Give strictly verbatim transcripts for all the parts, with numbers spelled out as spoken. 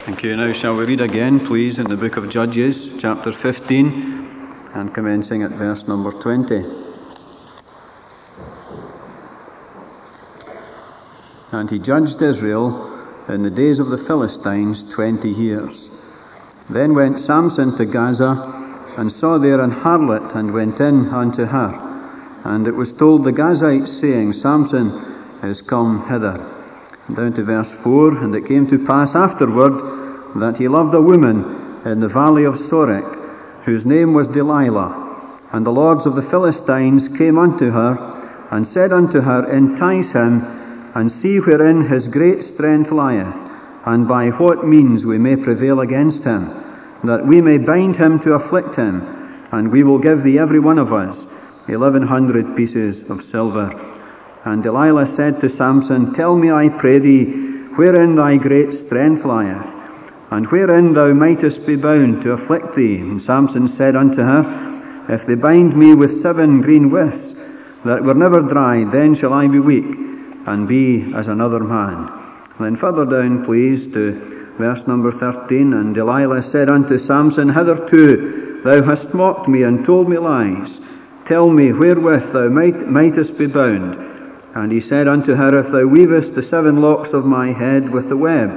Thank you. Now shall we read again, please, in the book of Judges, chapter fifteen, and commencing at verse number twenty. And he judged Israel in the days of the Philistines twenty years. Then went Samson to Gaza, and saw there an harlot, and went in unto her. And it was told the Gazites, saying, Samson is come hither. Down to verse four, and it came to pass afterward that he loved a woman in the valley of Sorek, whose name was Delilah. And the lords of the Philistines came unto her, and said unto her, Entice him, and see wherein his great strength lieth, and by what means we may prevail against him, that we may bind him to afflict him, and we will give thee every one of us eleven hundred pieces of silver. And Delilah said to Samson, Tell me, I pray thee, wherein thy great strength lieth, and wherein thou mightest be bound to afflict thee. And Samson said unto her, If they bind me with seven green withs that were never dried, then shall I be weak, and be as another man. And then further down, please, to verse number thirteen. And Delilah said unto Samson, Hitherto thou hast mocked me, and told me lies. Tell me wherewith thou might, mightest be bound. And he said unto her, If thou weavest the seven locks of my head with the web.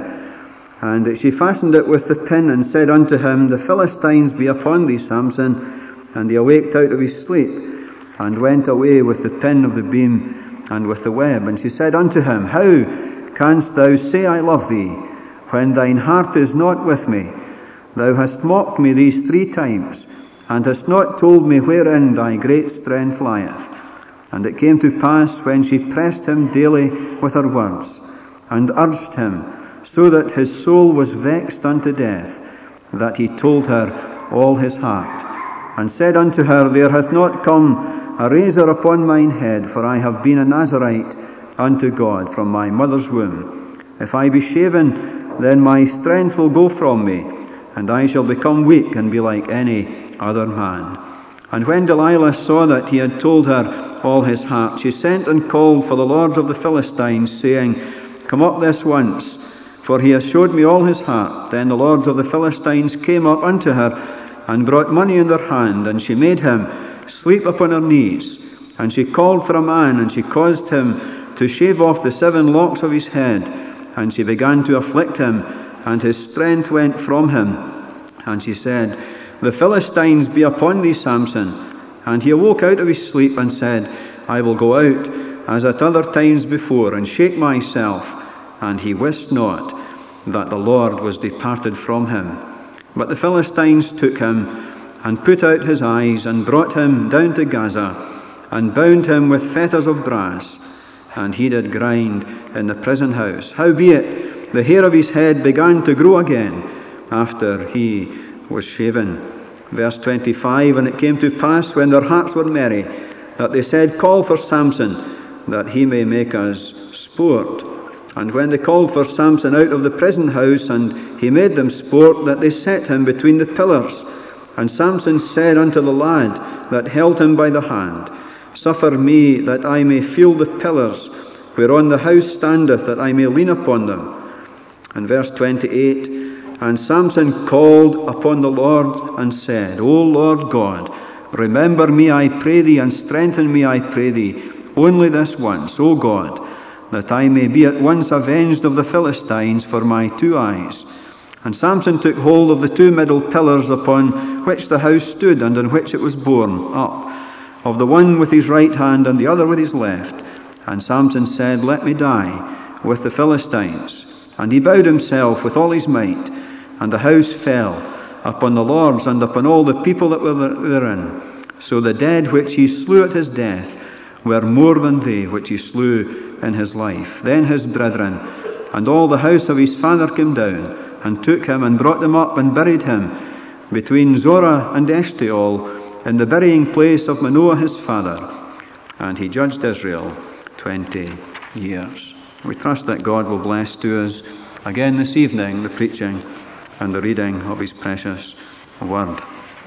And she fastened it with the pin, and said unto him, The Philistines be upon thee, Samson. And he awaked out of his sleep, and went away with the pin of the beam, and with the web. And she said unto him, How canst thou say, I love thee, when thine heart is not with me? Thou hast mocked me these three times, and hast not told me wherein thy great strength lieth. And it came to pass, when she pressed him daily with her words, and urged him, so that his soul was vexed unto death, that he told her all his heart, and said unto her, There hath not come a razor upon mine head, for I have been a Nazarite unto God from my mother's womb. If I be shaven, then my strength will go from me, and I shall become weak, and be like any other man. And when Delilah saw that he had told her all his heart, she sent and called for the lords of the Philistines, saying, Come up this once, for he has showed me all his heart. Then the lords of the Philistines came up unto her, and brought money in their hand, and she made him sleep upon her knees. And she called for a man, and she caused him to shave off the seven locks of his head. And she began to afflict him, and his strength went from him. And she said, The Philistines be upon thee, Samson. And he awoke out of his sleep, and said, I will go out, as at other times before, and shake myself. And he wist not that the Lord was departed from him. But the Philistines took him, and put out his eyes, and brought him down to Gaza, and bound him with fetters of brass. And he did grind in the prison house. Howbeit the hair of his head began to grow again, after he was shaven. Verse twenty-five, And it came to pass, when their hearts were merry, that they said, Call for Samson, that he may make us sport. And when they called for Samson out of the prison house, and he made them sport, that they set him between the pillars. And Samson said unto the lad that held him by the hand, Suffer me that I may feel the pillars, whereon the house standeth, that I may lean upon them. And verse twenty-eight, And Samson called upon the Lord, and said, O Lord God, remember me, I pray thee, and strengthen me, I pray thee, only this once, O God, that I may be at once avenged of the Philistines for my two eyes. And Samson took hold of the two middle pillars upon which the house stood, and on which it was borne up, of the one with his right hand, and the other with his left. And Samson said, Let me die with the Philistines. And he bowed himself with all his might, and the house fell upon the lords, and upon all the people that were therein. So the dead which he slew at his death were more than they which he slew in his life. Then his brethren and all the house of his father came down, and took him, and brought him up, and buried him between Zorah and Eshtaol, in the burying place of Manoah his father. And he judged Israel twenty years. We trust that God will bless to us again this evening the preaching and the reading of his precious word.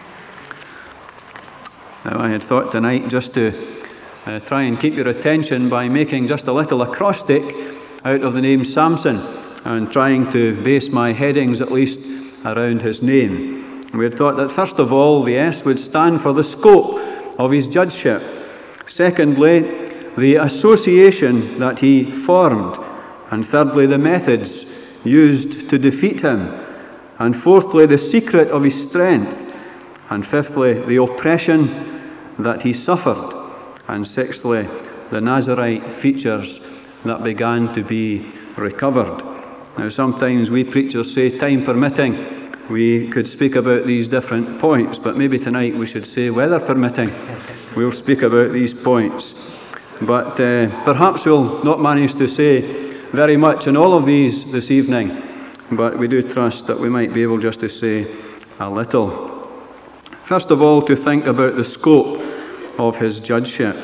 Now, I had thought tonight just to uh, try and keep your attention by making just a little acrostic out of the name Samson. and trying to base my headings at least around his name. We had thought that first of all the S would stand for the scope of his judgeship. Secondly, the association that he formed. And thirdly, the methods used to defeat him. And fourthly, the secret of his strength. And fifthly, the oppression that he suffered. And sixthly, the Nazirite features that began to be recovered. Now, sometimes we preachers say, time permitting, we could speak about these different points, but maybe tonight we should say, weather permitting, we'll speak about these points. But uh, perhaps we'll not manage to say very much on all of these this evening, but we do trust that we might be able just to say a little. First of all, to think about the scope of his judgeship.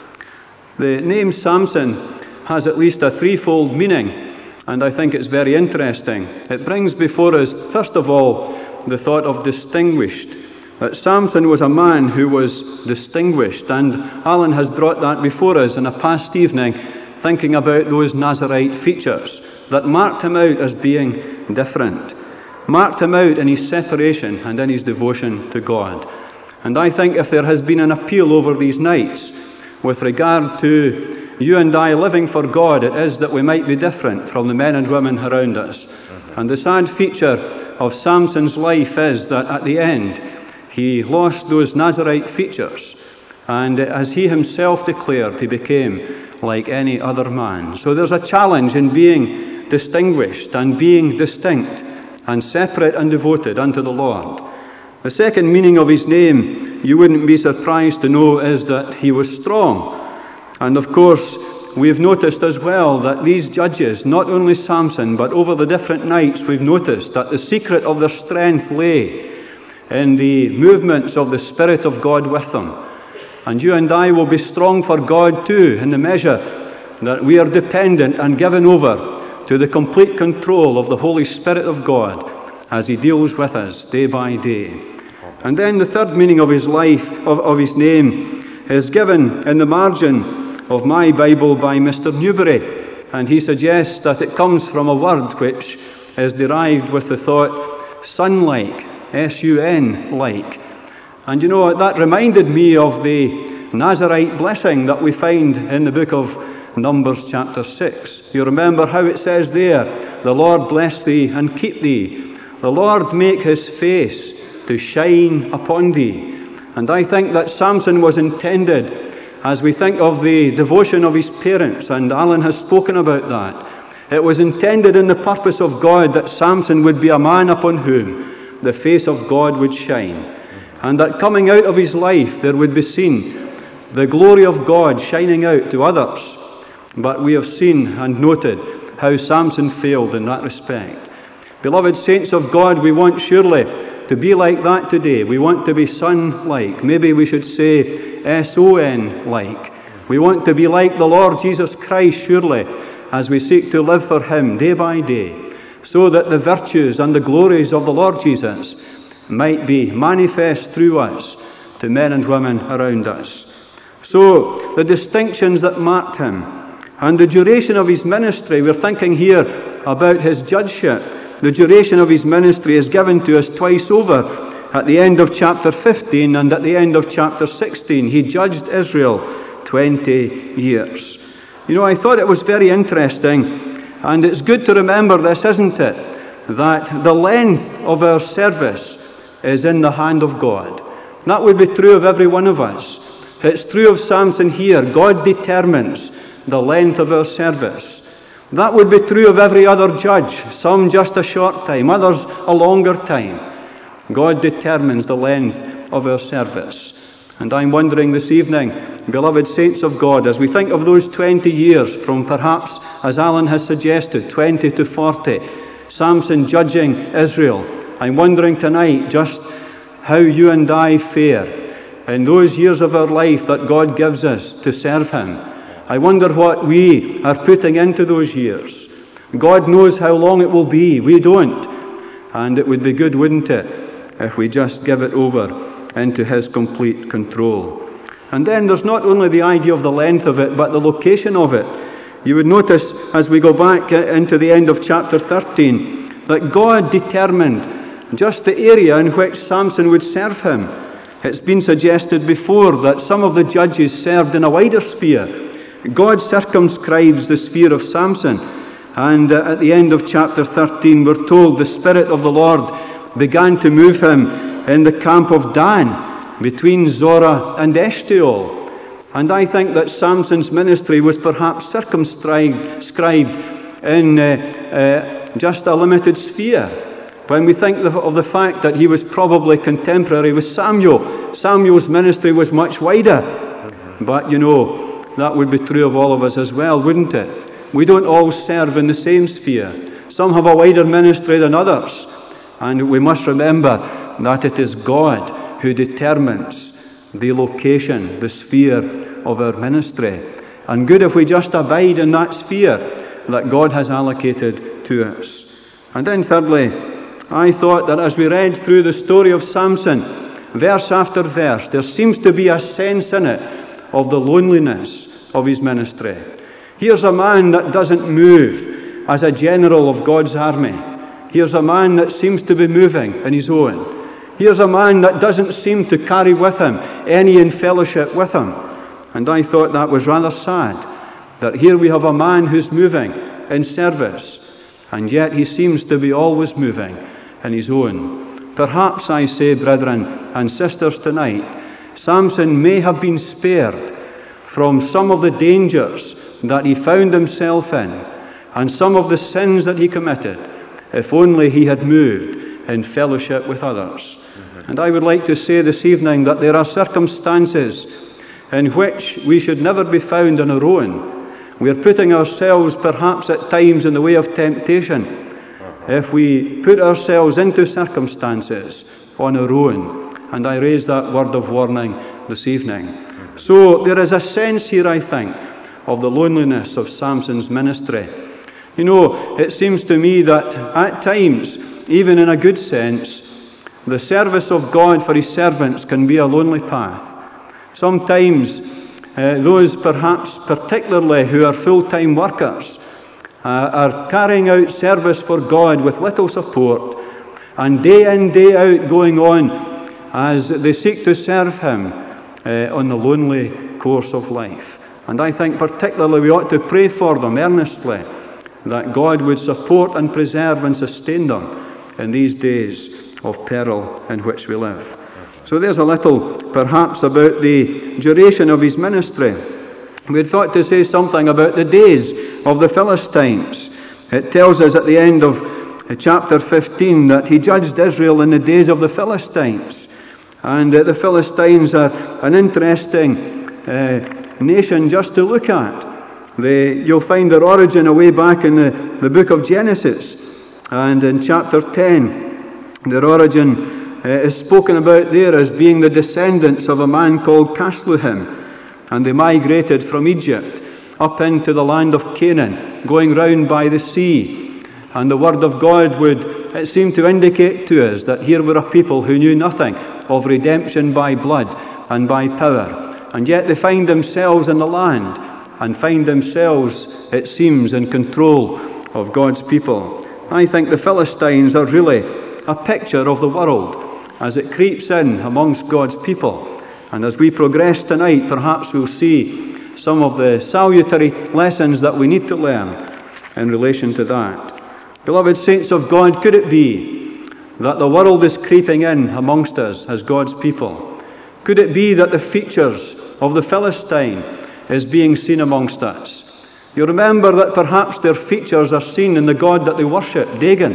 The name Samson has at least a threefold meaning, and I think it's very interesting. It brings before us, first of all, the thought of distinguished. That Samson was a man who was distinguished, and Alan has brought that before us in a past evening, thinking about those Nazirite features that marked him out as being different, marked him out in his separation and in his devotion to God. And I think if there has been an appeal over these nights with regard to you and I living for God, it is that we might be different from the men and women around us. And the sad feature of Samson's life is that at the end he lost those Nazirite features, and as he himself declared, he became like any other man. So there's a challenge in being distinguished and being distinct and separate and devoted unto the Lord. The second meaning of his name, you wouldn't be surprised to know, is that he was strong. And of course, we've noticed as well that these judges, not only Samson, but over the different nights, we've noticed that the secret of their strength lay in the movements of the Spirit of God with them. And you and I will be strong for God too, in the measure that we are dependent and given over to the complete control of the Holy Spirit of God as he deals with us day by day. And then the third meaning of his life, of, of his name, is given in the margin of my Bible by Mister Newbury, and he suggests that it comes from a word which is derived with the thought sun-like, S U N like. And you know, that reminded me of the Nazirite blessing that we find in the book of Numbers chapter six. You remember how it says there, the Lord bless thee and keep thee. The Lord make his face to shine upon thee. And I think that Samson was intended, as we think of the devotion of his parents, and Alan has spoken about that, it was intended in the purpose of God that Samson would be a man upon whom the face of God would shine, and that coming out of his life there would be seen the glory of God shining out to others. But we have seen and noted how Samson failed in that respect. Beloved saints of God, we want surely to be like that today. We want to be sun-like. Maybe we should say S O N like. We want to be like the Lord Jesus Christ, surely, as we seek to live for him day by day, so that the virtues and the glories of the Lord Jesus might be manifest through us to men and women around us. So, the distinctions that marked him and the duration of his ministry, we're thinking here about his judgeship. The duration of his ministry is given to us twice over, at the end of chapter fifteen and at the end of chapter sixteen. He judged Israel twenty years. You know, I thought it was very interesting, and it's good to remember this, isn't it, that the length of our service is in the hand of God. That would be true of every one of us. It's true of Samson here. God determines the length of our service. That would be true of every other judge, some just a short time, others a longer time. God determines the length of our service. And I'm wondering this evening, beloved saints of God, as we think of those twenty years from perhaps, as Alan has suggested, twenty to forty, Samson judging Israel, I'm wondering tonight just how you and I fare in those years of our life that God gives us to serve him. I wonder what we are putting into those years. God knows how long it will be. We don't. And it would be good, wouldn't it, if we just give it over into his complete control. And then there's not only the idea of the length of it, but the location of it. You would notice as we go back into the end of chapter thirteen that God determined just the area in which Samson would serve him. It's been suggested before that some of the judges served in a wider sphere. God circumscribes the sphere of Samson, and uh, at the end of chapter thirteen we're told the Spirit of the Lord began to move him in the camp of Dan, between Zorah and Eshtaol. And I think that Samson's ministry was perhaps circumscribed in uh, uh, just a limited sphere. When we think of the fact that he was probably contemporary with Samuel, Samuel's ministry was much wider. But, you know, that would be true of all of us as well, wouldn't it? We don't all serve in the same sphere. Some have a wider ministry than others. And we must remember that it is God who determines the location, the sphere of our ministry. And good if we just abide in that sphere that God has allocated to us. And then thirdly, I thought that as we read through the story of Samson, verse after verse, there seems to be a sense in it of the loneliness of his ministry. Here's a man that doesn't move as a general of God's army. Here's a man that seems to be moving in his own. Here's a man that doesn't seem to carry with him any in fellowship with him. And I thought that was rather sad, that here we have a man who's moving in service, and yet he seems to be always moving in his own. Perhaps, I say, brethren and sisters, tonight, Samson may have been spared from some of the dangers that he found himself in, and some of the sins that he committed, if only he had moved in fellowship with others. Mm-hmm. And I would like to say this evening that there are circumstances in which we should never be found on our own. We are putting ourselves perhaps at times in the way of temptation if we put ourselves into circumstances on our own. And I raise that word of warning this evening. So there is a sense here, I think, of the loneliness of Samson's ministry. You know, it seems to me that at times, even in a good sense, the service of God for his servants can be a lonely path. Sometimes uh, those perhaps particularly who are full-time workers uh, are carrying out service for God with little support, and day in, day out going on as they seek to serve him uh, on the lonely course of life. And I think particularly we ought to pray for them earnestly, that God would support and preserve and sustain them in these days of peril in which we live. So there's a little, perhaps, about the duration of his ministry. We had thought to say something about the days of the Philistines. It tells us at the end of chapter fifteen that he judged Israel in the days of the Philistines. And uh, the Philistines are an interesting uh, nation just to look at. They, you'll find their origin away back in the, the book of Genesis. And in chapter ten, their origin Uh, is spoken about there as being the descendants of a man called Casluhim, and they migrated from Egypt up into the land of Canaan, going round by the sea. And the word of God would, it seemed to indicate to us that here were a people who knew nothing of redemption by blood and by power, and yet they find themselves in the land and find themselves, it seems, in control of God's people. I think the Philistines are really a picture of the world as it creeps in amongst God's people. And as we progress tonight, perhaps we'll see some of the salutary lessons that we need to learn in relation to that. Beloved saints of God, could it be that the world is creeping in amongst us as God's people? Could it be that the features of the Philistine is being seen amongst us? You remember that perhaps their features are seen in the god that they worship, Dagon.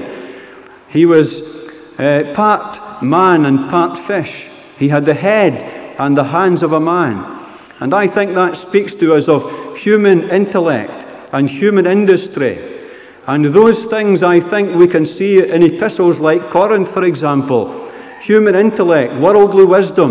He was uh, part man and part fish. He had the head and the hands of a man. And I think that speaks to us of human intellect and human industry. And those things I think we can see in epistles like Corinth, for example. Human intellect, worldly wisdom,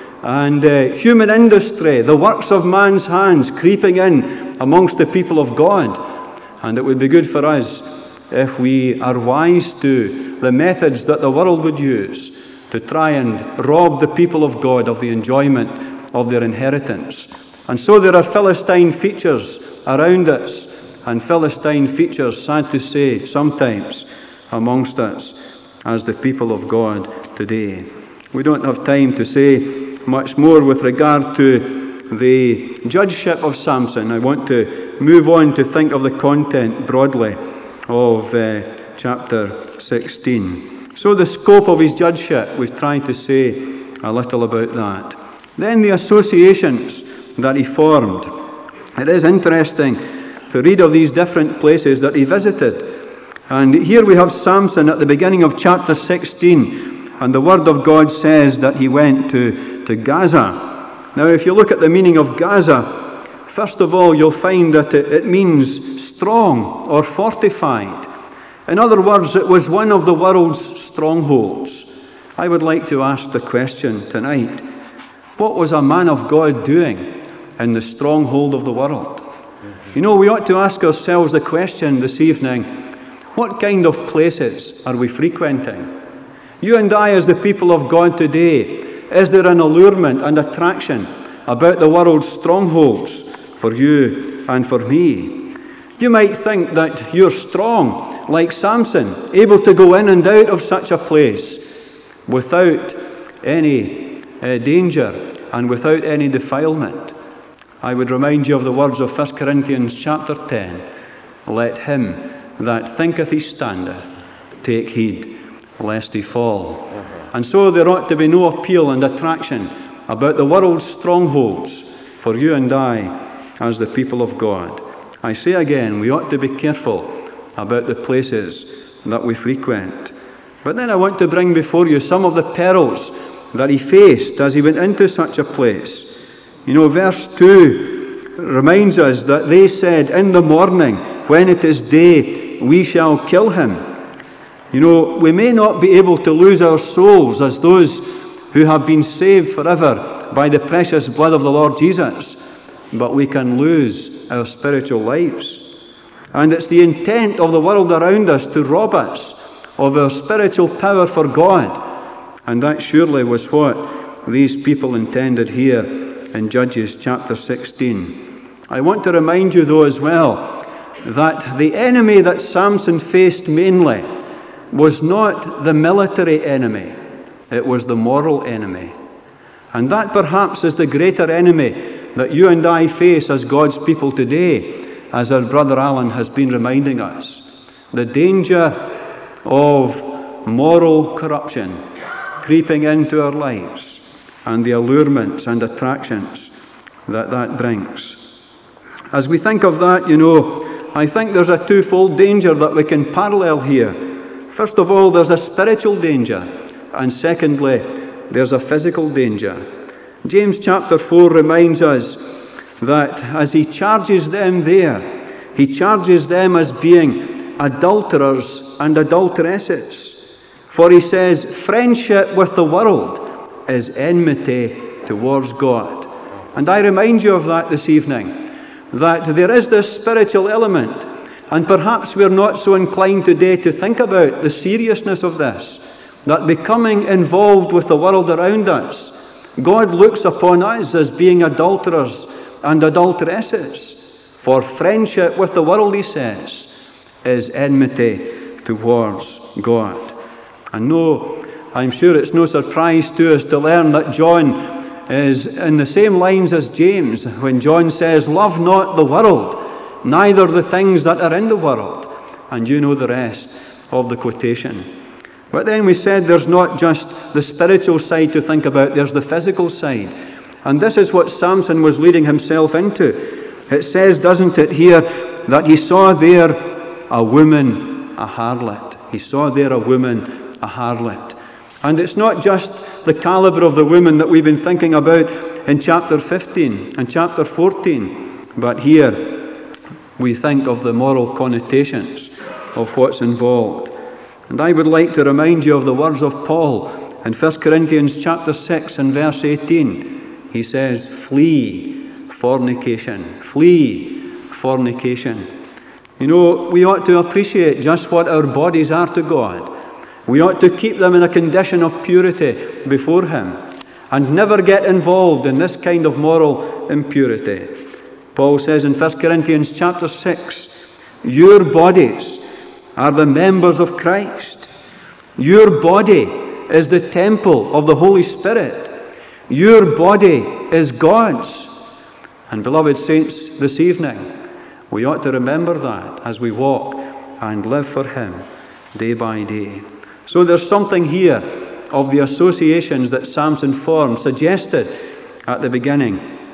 and uh, human industry, the works of man's hands creeping in amongst the people of God. And it would be good for us if we are wise to the methods that the world would use to try and rob the people of God of the enjoyment of their inheritance. And so there are Philistine features around us and Philistine features, sad to say, sometimes amongst us as the people of God today. We don't have time to say much more with regard to the judgeship of Samson. I want to move on to think of the content broadly of uh, chapter sixteen. So the scope of his judgeship, we've tried to say a little about that. Then the associations that he formed. It is interesting to read of these different places that he visited. And here we have Samson at the beginning of chapter sixteen, and the Word of God says that he went to, to Gaza. Now, if you look at the meaning of Gaza, first of all, you'll find that it, it means strong or fortified. In other words, it was one of the world's strongholds. I would like to ask the question tonight, what was a man of God doing in the stronghold of the world? You know, we ought to ask ourselves the question this evening, what kind of places are we frequenting? You and I, as the people of God today, is there an allurement and attraction about the world's strongholds for you and for me? You might think that you're strong, like Samson, able to go in and out of such a place without any uh, danger and without any defilement. I would remind you of the words of First Corinthians chapter ten. Let him that thinketh he standeth take heed lest he fall. And so there ought to be no appeal and attraction about the world's strongholds for you and I as the people of God. I say again, we ought to be careful about the places that we frequent. But then I want to bring before you some of the perils that he faced as he went into such a place. You know, verse two reminds us that they said, in the morning, when it is day, we shall kill him. You know, we may not be able to lose our souls as those who have been saved forever by the precious blood of the Lord Jesus, but we can lose our spiritual lives. And it's the intent of the world around us to rob us of our spiritual power for God. And that surely was what these people intended here in Judges chapter sixteen. I want to remind you though as well that the enemy that Samson faced mainly was not the military enemy, it was the moral enemy. And that perhaps is the greater enemy that you and I face as God's people today, as our brother Alan has been reminding us. The danger of moral corruption creeping into our lives and the allurements and attractions that that brings. As we think of that, you know, I think there's a twofold danger that we can parallel here. First of all, there's a spiritual danger, and secondly, there's a physical danger. James chapter four reminds us that as he charges them there, he charges them as being adulterers and adulteresses. For he says, friendship with the world is enmity towards God. And I remind you of that this evening, that there is this spiritual element, and perhaps we're not so inclined today to think about the seriousness of this, that becoming involved with the world around us, God looks upon us as being adulterers and adulteresses. For friendship with the world, he says, is enmity towards God. And no, I'm sure it's no surprise to us to learn that John is in the same lines as James when John says, love not the world, neither the things that are in the world. And you know the rest of the quotation. But then we said there's not just the spiritual side to think about, there's the physical side. And this is what Samson was leading himself into. It says, doesn't it here, that he saw there a woman, a harlot. He saw there a woman, a harlot. And it's not just the calibre of the woman that we've been thinking about in chapter fifteen and chapter fourteen, but here we think of the moral connotations of what's involved. And I would like to remind you of the words of Paul in First Corinthians chapter six and verse eighteen. He says, flee fornication. Flee fornication. You know, we ought to appreciate just what our bodies are to God. We ought to keep them in a condition of purity before Him and never get involved in this kind of moral impurity. Paul says in First Corinthians chapter six Your bodies are the members of Christ. Your body is the temple of the Holy Spirit. Your body is God's. And beloved saints, this evening, we ought to remember that as we walk and live for Him day by day. So there's something here of the associations that Samson formed, suggested at the beginning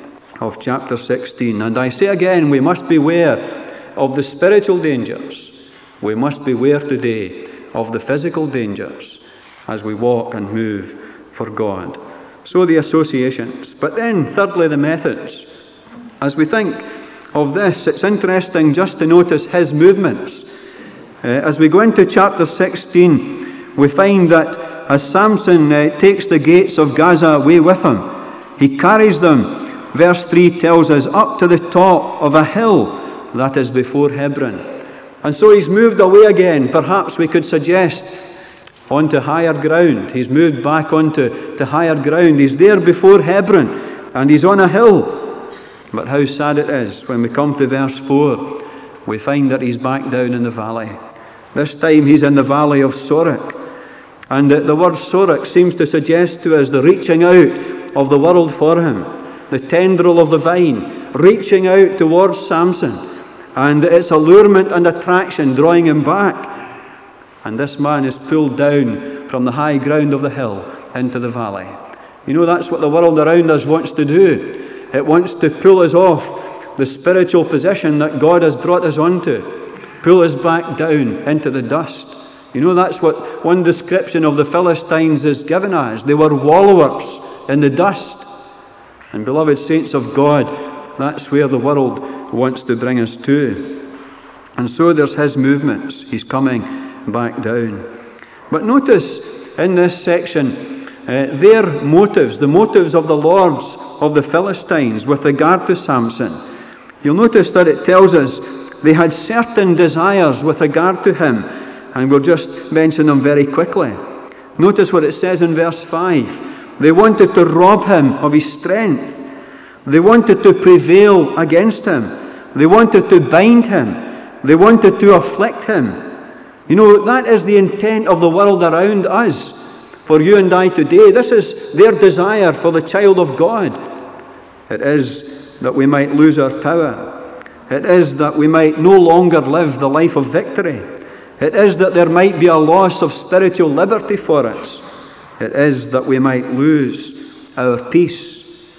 of chapter sixteen. And I say again, we must beware of the spiritual dangers. We must beware today of the physical dangers as we walk and move for God. So the associations. But then, thirdly, the methods. As we think of this, it's interesting just to notice his movements. Uh, as we go into chapter sixteen, we find that as Samson uh, takes the gates of Gaza away with him, he carries them, verse three tells us, up to the top of a hill that is before Hebron. And so he's moved away again, perhaps we could suggest, onto higher ground. He's moved back onto to higher ground. He's there before Hebron, and he's on a hill. But how sad it is when we come to verse four, we find that he's back down in the valley. This time he's in the valley of Sorek. And the word Sorek seems to suggest to us the reaching out of the world for him, the tendril of the vine, reaching out towards Samson, and its allurement and attraction drawing him back. And this man is pulled down from the high ground of the hill into the valley. You know, that's what the world around us wants to do. It wants to pull us off the spiritual position that God has brought us onto, pull us back down into the dust. You know, that's what one description of the Philistines is given as. They were wallowers in the dust. And beloved saints of God, that's where the world wants to bring us to. And so there's his movements. He's coming back down. But notice in this section uh, their motives, the motives of the lords of the Philistines with regard to Samson. You'll notice that it tells us they had certain desires with regard to him, and we'll just mention them very quickly. Notice what it says in verse five. They wanted to rob him of his strength. They wanted to prevail against him. They wanted to bind him. They wanted to afflict him. You know, that is the intent of the world around us. For you and I today, this is their desire for the child of God. It is that we might lose our power. It is that we might no longer live the life of victory. It is that there might be a loss of spiritual liberty for us. It is that we might lose our peace,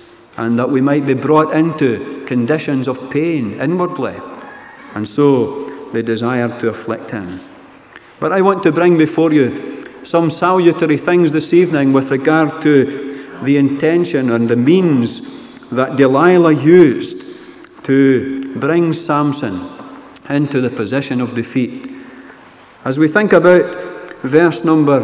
and that we might be brought into conditions of pain inwardly. And so they desired to afflict him. But I want to bring before you some salutary things this evening with regard to the intention and the means that Delilah used to bring Samson into the position of defeat. As we think about verse number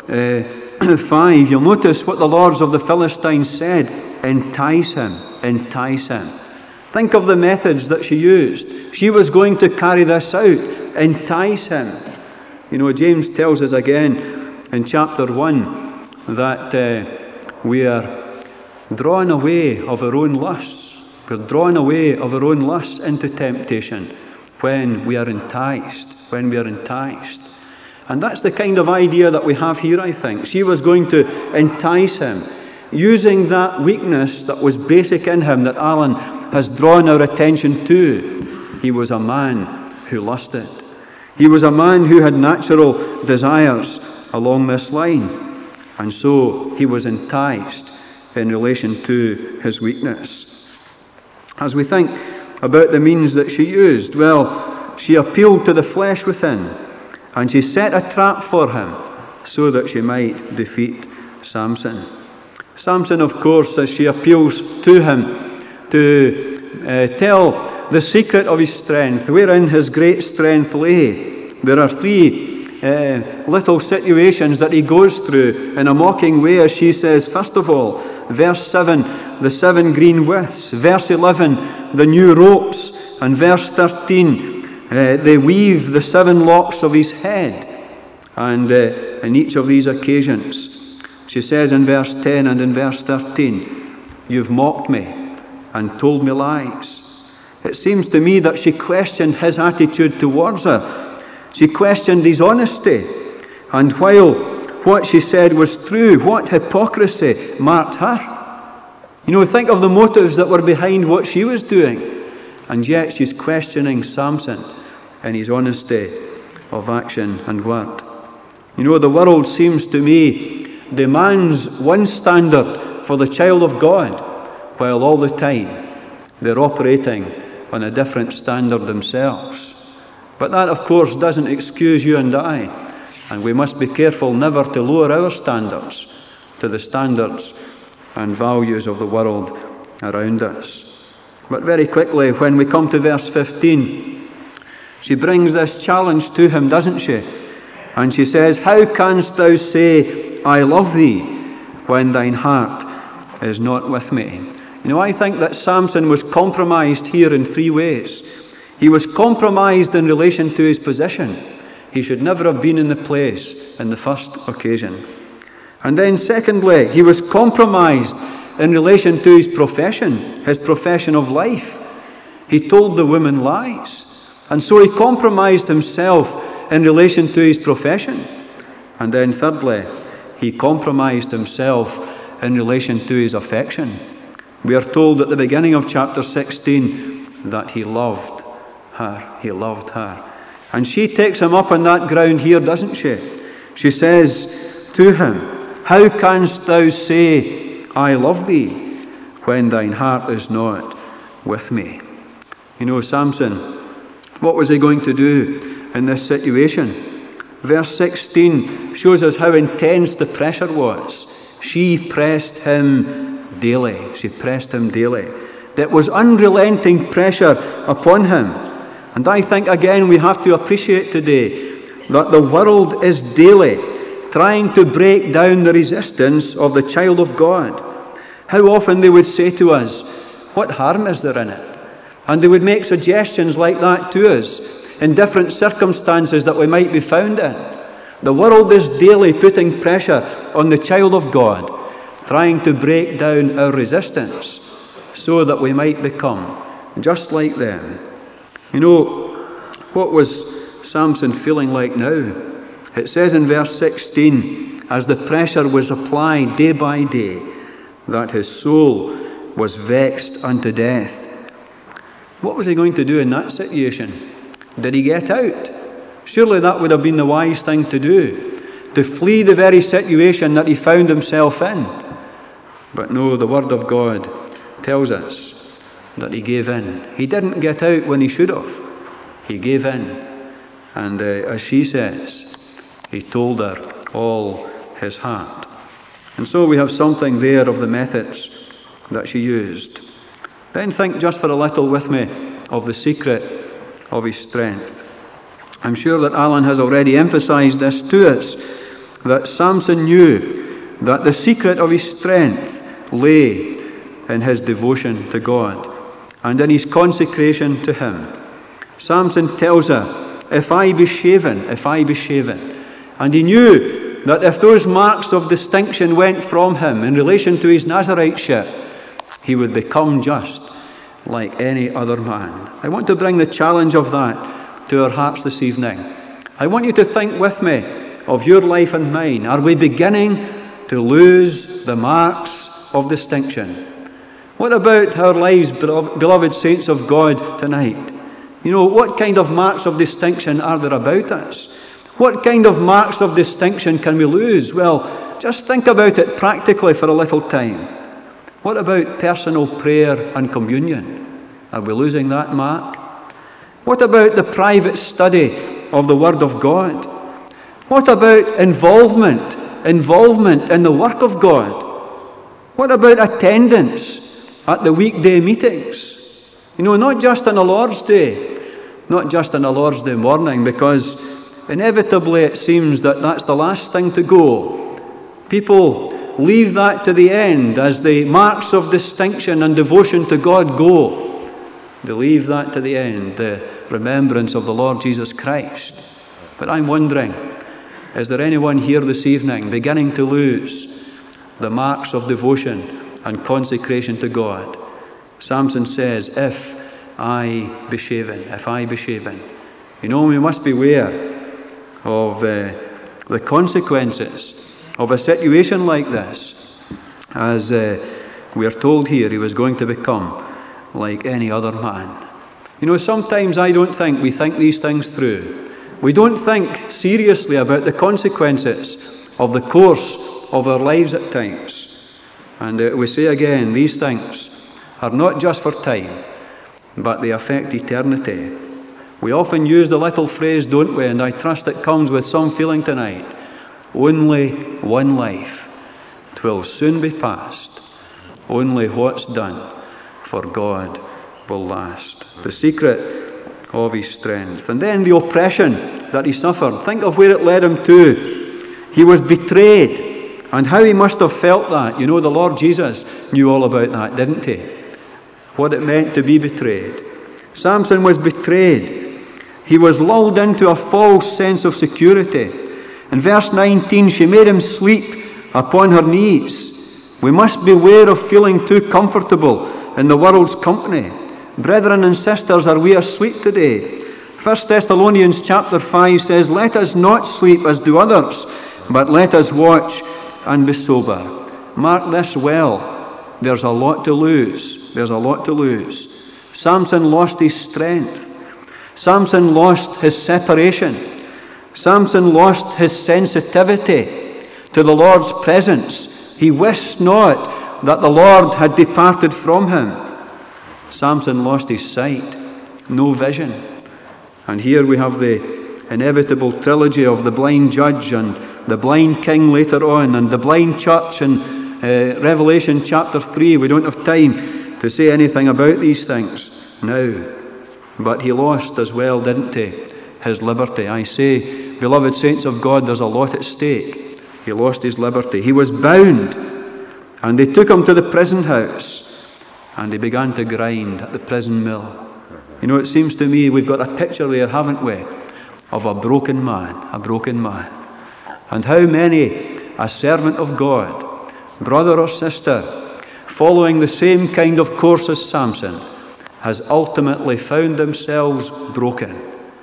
uh, five, you'll notice what the lords of the Philistines said. Entice him, entice him. Think of the methods that she used. She was going to carry this out. Entice him. You know, James tells us again in chapter one that uh, we are drawn away of our own lusts. We're drawn away of our own lusts into temptation when we are enticed, when we are enticed. And that's the kind of idea that we have here, I think. She was going to entice him, using that weakness that was basic in him that Alan has drawn our attention to. He was a man who lusted. He was a man who had natural desires along this line. And so he was enticed in relation to his weakness. As we think about the means that she used, well, she appealed to the flesh within, and she set a trap for him so that she might defeat Samson. Samson, of course, as she appeals to him to uh, tell the secret of his strength, wherein his great strength lay. There are three uh, little situations that he goes through in a mocking way, as she says, first of all, verse seven, the seven green withs, verse eleven, the new ropes, and verse thirteen, uh, they weave the seven locks of his head. And uh, in each of these occasions, she says in verse ten and in verse thirteen, you've mocked me and told me lies. It seems to me that she questioned his attitude towards her. She questioned his honesty. And while what she said was true, what hypocrisy marked her. You know, think of the motives that were behind what she was doing. And yet she's questioning Samson in his honesty of action and word. You know, the world seems to me demands one standard for the child of God, while all the time they're operating on a different standard themselves. But that, of course, doesn't excuse you and I. And we must be careful never to lower our standards to the standards and values of the world around us. But very quickly, when we come to verse fifteen, she brings this challenge to him, doesn't she? And she says, "How canst thou say, I love thee, when thine heart is not with me?" You know, I think that Samson was compromised here in three ways. He was compromised in relation to his position. He should never have been in the place in the first occasion. And then secondly, he was compromised in relation to his profession, his profession of life. He told the woman lies. And so he compromised himself in relation to his profession. And then thirdly, he compromised himself in relation to his affection. We are told at the beginning of chapter sixteen that he loved her. He loved her. And she takes him up on that ground here, doesn't she? She says to him, "How canst thou say, I love thee, when thine heart is not with me?" You know, Samson, what was he going to do in this situation? Verse sixteen shows us how intense the pressure was. She pressed him daily. She pressed him daily. There was unrelenting pressure upon him. And I think, again, we have to appreciate today that the world is daily trying to break down the resistance of the child of God. How often they would say to us, "What harm is there in it?" And they would make suggestions like that to us in different circumstances that we might be found in. The world is daily putting pressure on the child of God, trying to break down our resistance so that we might become just like them. You know, what was Samson feeling like now? It says in verse sixteen, as the pressure was applied day by day, that his soul was vexed unto death. What was he going to do in that situation? Did he get out? Surely that would have been the wise thing to do, to flee the very situation that he found himself in. But no, the Word of God tells us that he gave in. He didn't get out when he should have. He gave in. And uh, as she says, he told her all his heart. And so we have something there of the methods that she used. Then think just for a little with me of the secret of his strength. I'm sure that Alan has already emphasized this to us, that Samson knew that the secret of his strength lay in his devotion to God and in his consecration to him. Samson tells her, "If I be shaven, if I be shaven." And he knew that if those marks of distinction went from him in relation to his Naziriteship, he would become just like any other man. I want to bring the challenge of that to our hearts this evening. I want you to think with me of your life and mine. Are we beginning to lose the marks of distinction? What about our lives, beloved saints of God, tonight? You know, what kind of marks of distinction are there about us? What kind of marks of distinction can we lose? Well, just think about it practically for a little time. What about personal prayer and communion? Are we losing that mark? What about the private study of the Word of God? What about involvement, involvement in the work of God? What about attendance at the weekday meetings? You know, not just on a Lord's Day, not just on a Lord's Day morning, because inevitably it seems that that's the last thing to go. People leave that to the end as the marks of distinction and devotion to God go. They leave that to the end, the remembrance of the Lord Jesus Christ. But I'm wondering, is there anyone here this evening beginning to lose the marks of devotion and consecration to God? Samson says, "If I be shaven, if I be shaven. You know, we must beware of uh, the consequences of a situation like this, as uh, we are told here he was going to become like any other man. You know, sometimes I don't think we think these things through. We don't think seriously about the consequences of the course of our lives at times. And uh, we say again, these things are not just for time, but they affect eternity. We often use the little phrase, don't we? And I trust it comes with some feeling tonight. Only one life. 'Twill soon be past. Only what's done for God will last. The secret of his strength. And then the oppression that he suffered. Think of where it led him to. He was betrayed. And how he must have felt that. You know, the Lord Jesus knew all about that, didn't he? What it meant to be betrayed. Samson was betrayed. He was lulled into a false sense of security. In verse nineteen, she made him sleep upon her knees. We must beware of feeling too comfortable in the world's company. Brethren and sisters, are we asleep today? First Thessalonians chapter five says, let us not sleep as do others, but let us watch and be sober. Mark this well. There's a lot to lose. There's a lot to lose. Samson lost his strength. Samson lost his separation. Samson lost his sensitivity to the Lord's presence. He wist not that the Lord had departed from him. Samson lost his sight, no vision. And here we have the inevitable trilogy of the blind judge and the blind king later on, and the blind church in uh, Revelation chapter three. We don't have time to say anything about these things now. But he lost as well, didn't he, his liberty. I say, beloved saints of God, there's a lot at stake. He lost his liberty. He was bound, and they took him to the prison house, and he began to grind at the prison mill. You know, it seems to me we've got a picture there, haven't we, of a broken man, a broken man. And how many, a servant of God, brother or sister, following the same kind of course as Samson, has ultimately found themselves broken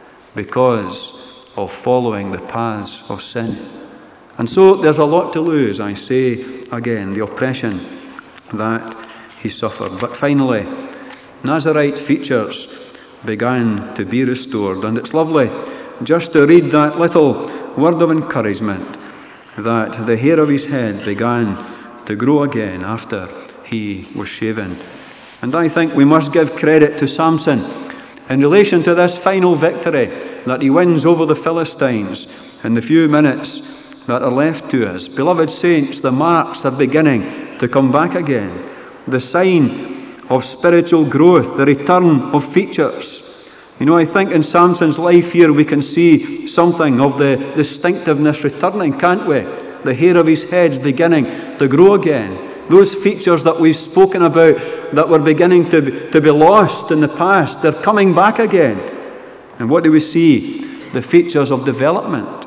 because of following the paths of sin. And so there's a lot to lose, I say again, the oppression that he suffered. But finally, Nazarite features began to be restored. And it's lovely just to read that little word of encouragement, that the hair of his head began to grow again after he was shaven. And I think we must give credit to Samson in relation to this final victory that he wins over the Philistines in the few minutes that are left to us. Beloved saints, the marks are beginning to come back again. The sign of spiritual growth, the return of features. You know, I think in Samson's life here we can see something of the distinctiveness returning, can't we? The hair of his head's beginning to grow again. Those features that we've spoken about that were beginning to, to be lost in the past, they're coming back again. And what do we see? The features of development.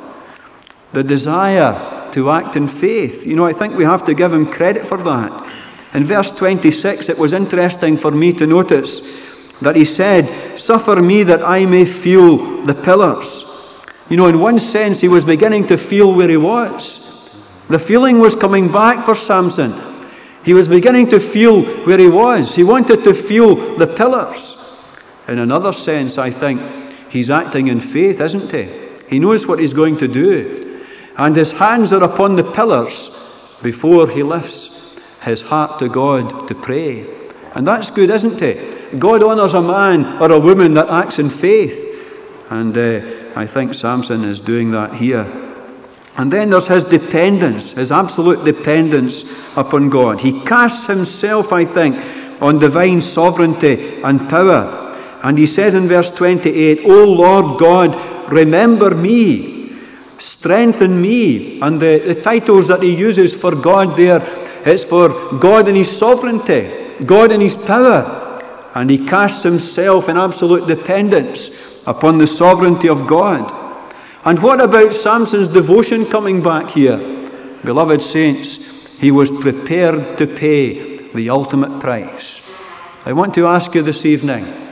The desire to act in faith. You know, I think we have to give him credit for that. In verse twenty-six, it was interesting for me to notice that he said, suffer me that I may feel the pillars. You know, in one sense, he was beginning to feel where he was. The feeling was coming back for Samson. He was beginning to feel where he was. He wanted to feel the pillars. In another sense, I think, he's acting in faith, isn't he? He knows what he's going to do. And his hands are upon the pillars before he lifts his heart to God to pray. And that's good, isn't it? God honours a man or a woman that acts in faith. And uh, I think Samson is doing that here. And then there's his dependence, his absolute dependence upon God. He casts himself, I think, on divine sovereignty and power. And he says in verse twenty-eight, O Lord God, remember me, strengthen me. And the, the titles that he uses for God there, it's for God in his sovereignty, God in his power. And he casts himself in absolute dependence upon the sovereignty of God. And what about Samson's devotion coming back here? Beloved saints, he was prepared to pay the ultimate price. I want to ask you this evening,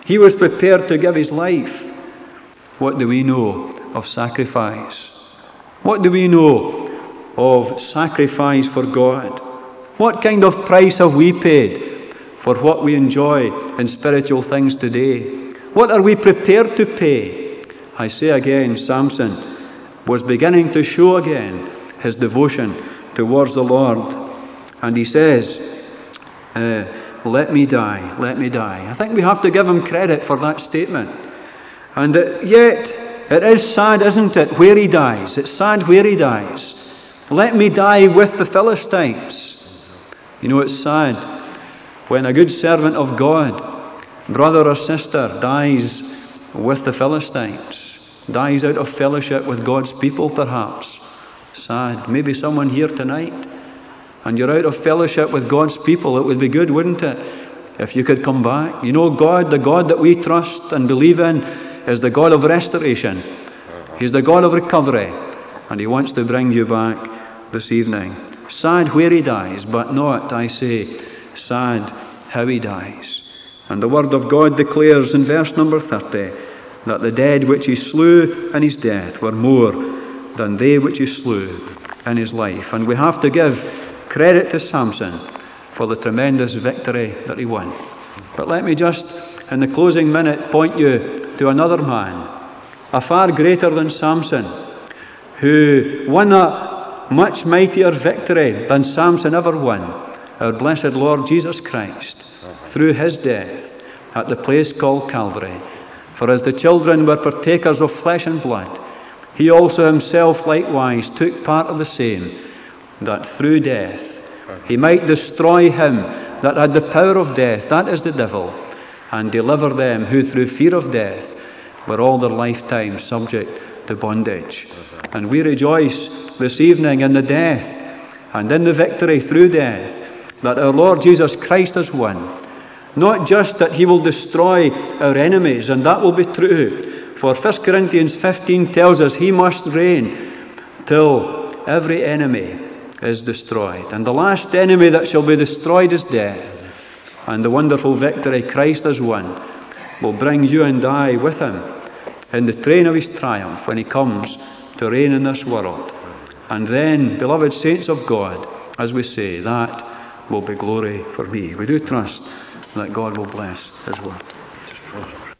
He was prepared to give his life. What do we know of sacrifice? What do we know of sacrifice for God? What kind of price have we paid for what we enjoy in spiritual things today? What are we prepared to pay? I say again, Samson was beginning to show again his devotion towards the Lord. And he says, uh, let me die, let me die. I think we have to give him credit for that statement. And uh, yet, it is sad, isn't it, where he dies. It's sad where he dies. Let me die with the Philistines. You know, it's sad when a good servant of God, brother or sister, dies with the Philistines, dies out of fellowship with God's people, perhaps. Sad. Maybe someone here tonight, and you're out of fellowship with God's people. It would be good, wouldn't it, if you could come back? You know, God, the God that we trust and believe in, is the God of restoration. He's the God of recovery, and He wants to bring you back this evening. Sad where He dies, but not, I say, sad how He dies. And the Word of God declares in verse number thirty that the dead which He slew in His death were more than they which He slew in His life. And we have to give credit to Samson for the tremendous victory that he won. But let me just, in the closing minute, point you to another man, a far greater than Samson, who won a much mightier victory than Samson ever won, our blessed Lord Jesus Christ, through His death at the place called Calvary. For as the children were partakers of flesh and blood, He also Himself likewise took part of the same, that through death He might destroy him that had the power of death, that is the devil, and deliver them who through fear of death were all their lifetime subject to bondage. And we rejoice this evening in the death and in the victory through death that our Lord Jesus Christ has won. Not just that He will destroy our enemies, and that will be true, for First Corinthians fifteen tells us He must reign till every enemy is destroyed. And the last enemy that shall be destroyed is death. And the wonderful victory Christ has won will bring you and I with Him in the train of His triumph when He comes to reign in this world. And then, beloved saints of God, as we say, that will be glory for me. We do trust that God will bless His word.